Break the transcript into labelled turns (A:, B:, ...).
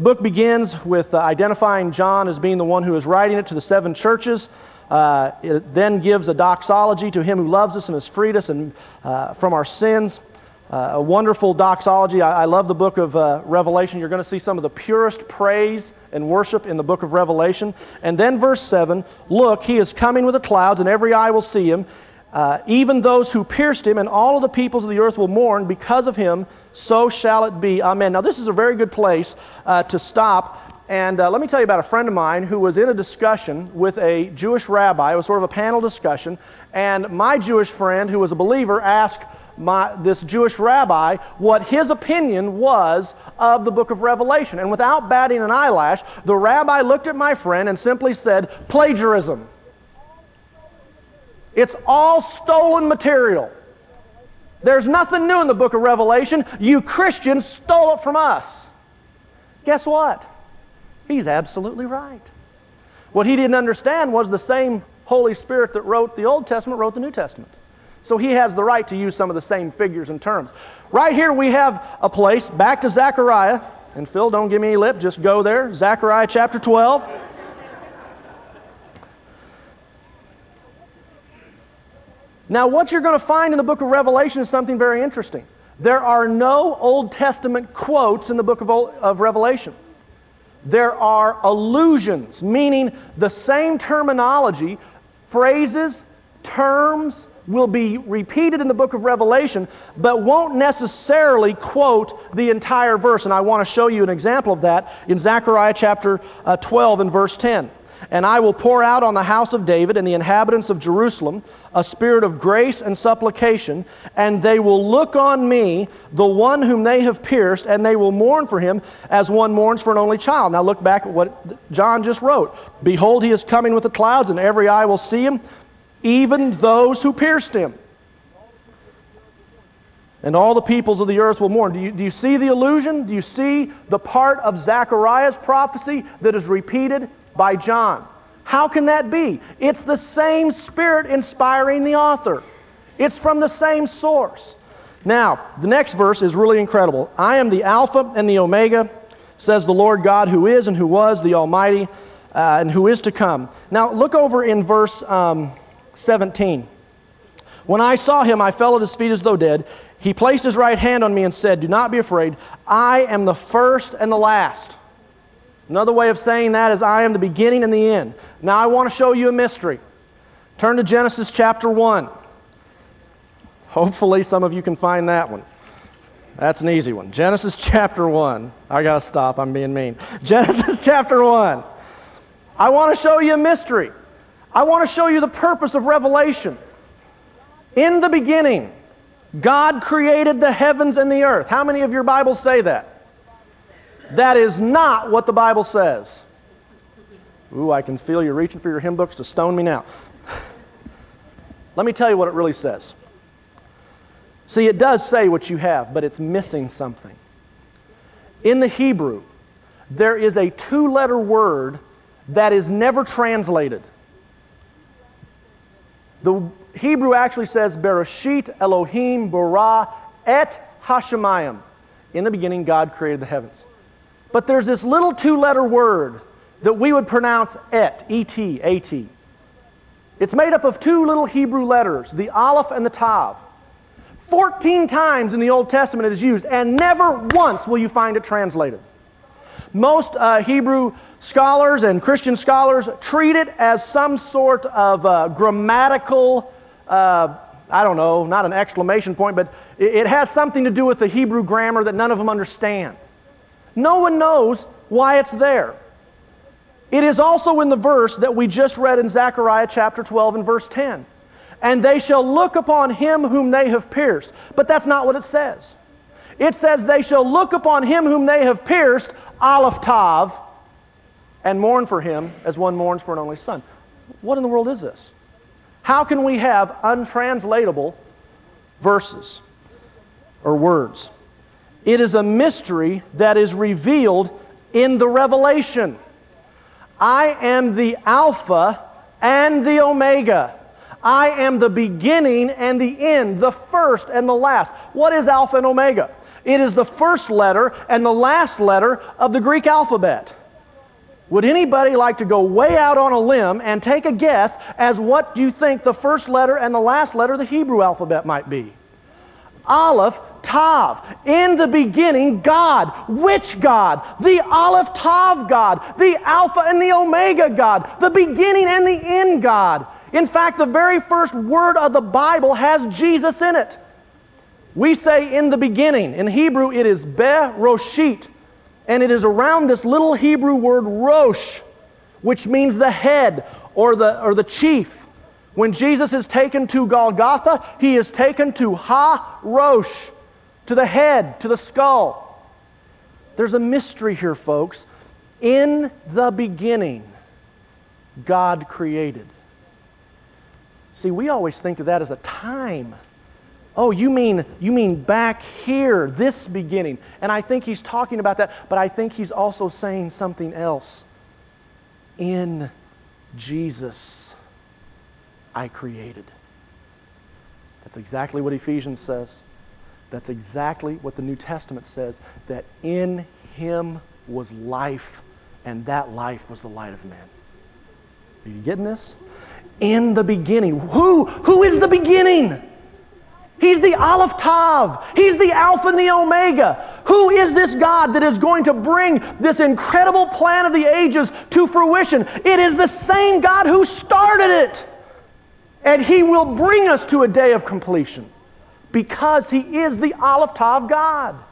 A: The book begins with identifying John as being the one who is writing it to the 7 churches. It then gives a doxology to Him who loves us and has freed us from our sins. A wonderful doxology. I love the book of Revelation. You're going to see some of the purest praise and worship in the book of Revelation. And then verse 7, look, He is coming with the clouds, and every eye will see Him, even those who pierced Him, and all of the peoples of the earth will mourn because of Him. So shall it be. Amen. Now this is a very good place to stop. And let me tell you about a friend of mine who was in a discussion with a Jewish rabbi. It was sort of a panel discussion. And my Jewish friend, who was a believer, asked this Jewish rabbi what his opinion was of the book of Revelation. And without batting an eyelash, the rabbi looked at my friend and simply said, plagiarism. It's all stolen material. There's nothing new in the book of Revelation. You Christians stole it from us. Guess what? He's absolutely right. What he didn't understand was the same Holy Spirit that wrote the Old Testament wrote the New Testament. So he has the right to use some of the same figures and terms. Right here we have a place, back to Zechariah. And Phil, don't give me any lip, just go there. Zechariah chapter 12. Now what you're going to find in the book of Revelation is something very interesting. There are no Old Testament quotes in the book of Revelation. There are allusions, meaning the same terminology, phrases, terms will be repeated in the book of Revelation, but won't necessarily quote the entire verse. And I want to show you an example of that in Zechariah chapter 12 and verse 10. And I will pour out on the house of David and the inhabitants of Jerusalem a spirit of grace and supplication, and they will look on me, the one whom they have pierced, and they will mourn for him as one mourns for an only child. Now look back at what John just wrote. Behold, he is coming with the clouds, and every eye will see him, even those who pierced him. And all the peoples of the earth will mourn. Do you see the allusion? Do you see the part of Zechariah's prophecy that is repeated by John? How can that be? It's the same Spirit inspiring the author. It's from the same source. Now, the next verse is really incredible. I am the Alpha and the Omega, says the Lord God, who is and who was, the Almighty, and who is to come. Now, look over in verse 17. When I saw him, I fell at his feet as though dead. He placed his right hand on me and said, do not be afraid. I am the first and the last. Another way of saying that is I am the beginning and the end. Now I want to show you a mystery. Turn to Genesis chapter 1. Hopefully some of you can find that one. That's an easy one. Genesis chapter 1. I got to stop. I'm being mean. Genesis chapter 1. I want to show you a mystery. I want to show you the purpose of Revelation. In the beginning, God created the heavens and the earth. How many of your Bibles say that? That is not what the Bible says. Ooh, I can feel you reaching for your hymn books to stone me now. Let me tell you what it really says. See, it does say what you have, but it's missing something. In the Hebrew, there is a 2-letter word that is never translated. The Hebrew actually says, Bereshit Elohim bara et hashemayim. In the beginning, God created the heavens. But there's this little 2-letter word that we would pronounce et, E-T, A-T. It's made up of 2 little Hebrew letters, the Aleph and the Tav. 14 times in the Old Testament it is used, and never once will you find it translated. Most Hebrew scholars and Christian scholars treat it as some sort of grammatical, I don't know, not an exclamation point, but it has something to do with the Hebrew grammar that none of them understand. No one knows why it's there. It is also in the verse that we just read in Zechariah chapter 12 and verse 10. And they shall look upon him whom they have pierced. But that's not what it says. It says they shall look upon him whom they have pierced, Aleph Tav, and mourn for him as one mourns for an only son. What in the world is this? How can we have untranslatable verses or words? It is a mystery that is revealed in the Revelation. I am the Alpha and the Omega. I am the beginning and the end, the first and the last. What is Alpha and Omega? It is the first letter and the last letter of the Greek alphabet. Would anybody like to go way out on a limb and take a guess as what you think the first letter and the last letter of the Hebrew alphabet might be? Aleph, Tav. In the beginning, God. Which God? The Aleph, Tav God. The Alpha and the Omega God. The beginning and the end God. In fact, the very first word of the Bible has Jesus in it. We say in the beginning. In Hebrew, it is Beroshit. And it is around this little Hebrew word Rosh, which means the head or the chief. When Jesus is taken to Golgotha, He is taken to Ha-Rosh, to the head, to the skull. There's a mystery here, folks. In the beginning, God created. See, we always think of that as a time. Oh, you mean back here, this beginning. And I think He's talking about that, but I think He's also saying something else. In Jesus, I created. That's exactly what Ephesians says. That's exactly what the New Testament says, that in Him was life, and that life was the light of men. Are you getting this? In the beginning. Who is the beginning? He's the Aleph Tav. He's the Alpha and the Omega. Who is this God that is going to bring this incredible plan of the ages to fruition? It is the same God who started it. And He will bring us to a day of completion because He is the Aleph Tav God.